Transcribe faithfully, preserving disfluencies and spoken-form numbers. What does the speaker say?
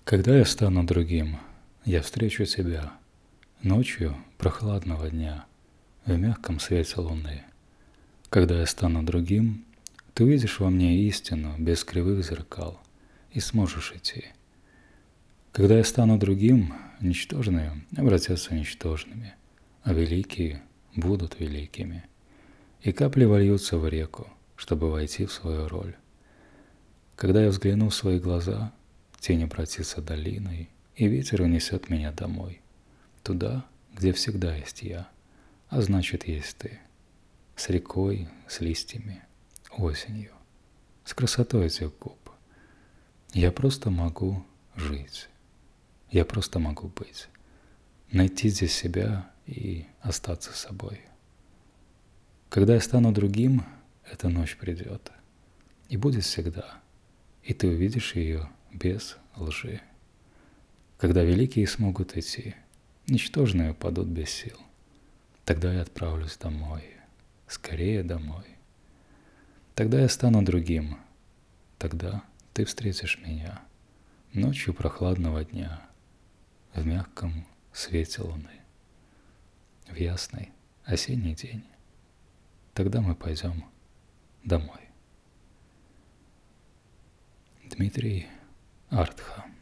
Когда я стану другим, я встречу тебя ночью прохладного дня в мягком свете луны. Когда я стану другим, ты увидишь во мне истину без кривых зеркал и сможешь идти. Когда я стану другим, ничтожные обратятся ничтожными, а великие будут великими. И капли вольются в реку, чтобы войти в свою роль. Когда я взгляну в свои глаза, тень обратится долиной, и ветер унесет меня домой, туда, где всегда есть я, а значит, есть ты, с рекой, с листьями, осенью, с красотой этих губ. Я просто могу жить, я просто могу быть, найти здесь себя и остаться собой. Когда я стану другим, эта ночь придет, и будет всегда, и ты увидишь ее без лжи. Когда великие смогут идти, ничтожные упадут без сил. Тогда я отправлюсь домой, скорее домой. Тогда я стану другим, тогда ты встретишь меня ночью прохладного дня в мягком свете луны, в ясный осенний день. Тогда мы пойдем домой. Дмитрий Артха.